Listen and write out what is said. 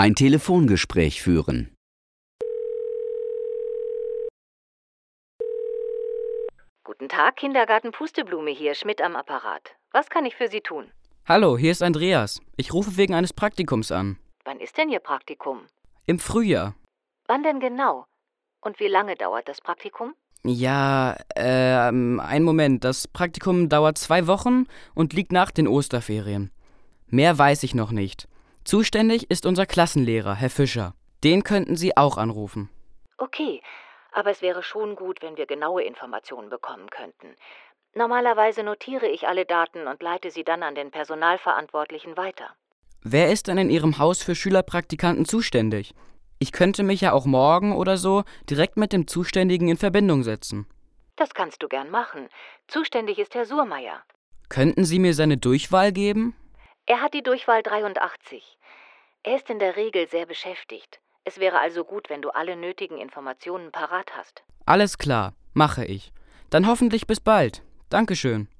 Ein Telefongespräch führen. Guten Tag, Kindergarten Pusteblume hier, Schmidt am Apparat. Was kann ich für Sie tun? Hallo, hier ist Andreas. Ich rufe wegen eines Praktikums an. Wann ist denn Ihr Praktikum? Im Frühjahr. Wann denn genau? Und wie lange dauert das Praktikum? Ja, einen Moment. Das Praktikum dauert 2 Wochen und liegt nach den Osterferien. Mehr weiß ich noch nicht. Zuständig ist unser Klassenlehrer, Herr Fischer. Den könnten Sie auch anrufen. Okay, aber es wäre schon gut, wenn wir genaue Informationen bekommen könnten. Normalerweise notiere ich alle Daten und leite sie dann an den Personalverantwortlichen weiter. Wer ist denn in Ihrem Haus für Schülerpraktikanten zuständig? Ich könnte mich ja auch morgen oder so direkt mit dem Zuständigen in Verbindung setzen. Das kannst du gern machen. Zuständig ist Herr Surmeier. Könnten Sie mir seine Durchwahl geben? Er hat die Durchwahl 83. Er ist in der Regel sehr beschäftigt. Es wäre also gut, wenn du alle nötigen Informationen parat hast. Alles klar, mache ich. Dann hoffentlich bis bald. Dankeschön.